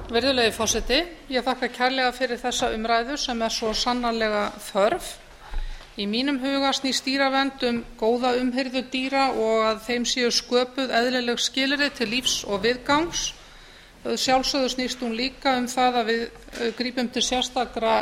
Virðulegi forseti, ég þakka kærlega fyrir þessa umræðu sem svo sannarlega þörf. Í mínum huga snýst dýravernd góða umhirðu dýra og að þeim séu sköpuð eðlileg skilyrði til lífs og viðgangs. Sjálfsögðu snýst hún líka það að við grípum til sérstakra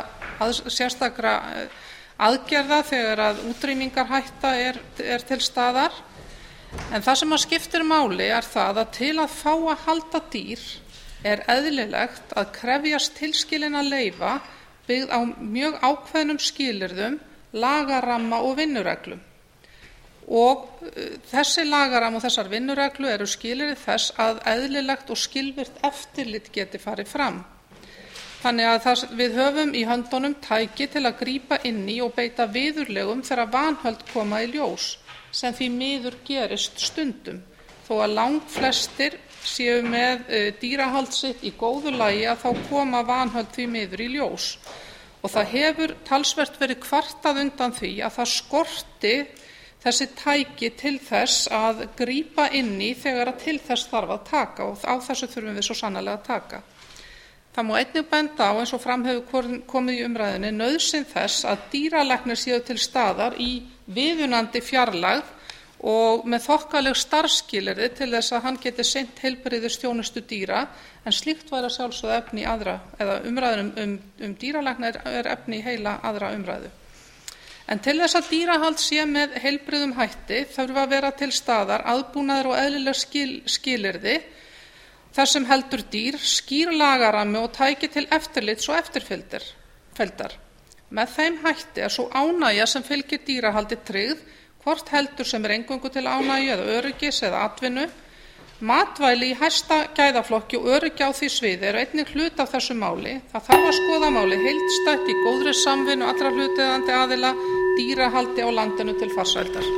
aðgerða þegar að útrýmingarhætta er til staðar. En það sem skiptir máli það að til að fá að halda dýr eðlilegt að krefjast tilskilinna leyfa byggð á mjög ákveðnum skilyrðum, lagaramma og vinnureglum. Og þessi lagaramma og þessar vinnureglu eru skilyrði þess að eðlilegt og skilvirkt eftirlit geti farið fram. Þannig að við höfum í höndunum tæki til að grípa inn í og beita viðurlögum þegar vanhöld koma í ljós, sem því miður gerist stundum. Þó að langflestir séu með dýrahald sitt í góðu lagi þá koma vanhöld því miður í ljós. Og það hefur talsvert verið kvartað undan því að það skorti þessi tæki til þess að grípa inn í þegar að til þess þarf að taka, og á þessu þurfum við svo sannarlega að taka. Það má einnig benda á, eins og fram hefur komið í umræðunni, nauðsyn þess að dýralæknar séu til staðar í viðunandi fjarlægð og með þokkaleg starfsskilyrði til þess að hann geti sinnt heilbrigðisþjónustu dýra, en slíkt væri að sjálfsögðu efni í aðra, eða umræðan dýralækna efni í heila aðra umræðu. En til þess að dýrahald sé með heilbrigðum hætti þurfa að vera til staðar aðbúnaður og eðlileg skilyrði þar sem heldur dýr, skýr lagarammi og tæki til eftirlits og eftirfylgdar. Með þeim hætti sú ánægja sem fylgir dýrahaldi tryggð, hvort heldur sem eingöngu til ánægju eða öryggis eða atvinnu. Matvæli í hæsta gæðaflokki og öryggi á því sviði eru einnig hluti af þessu máli. Það þarf að skoða máli heildstætt í góðri samvinnu allra hlutaðeigandi aðila, dýrahaldi á landinu til farsældar.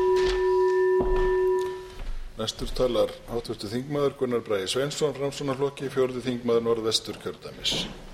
Næstur talar hv. þingmaður Gunnar Bragi Sveinsson, Framsóknarflokki, 4. þingmaður Norðvesturkjördæmis.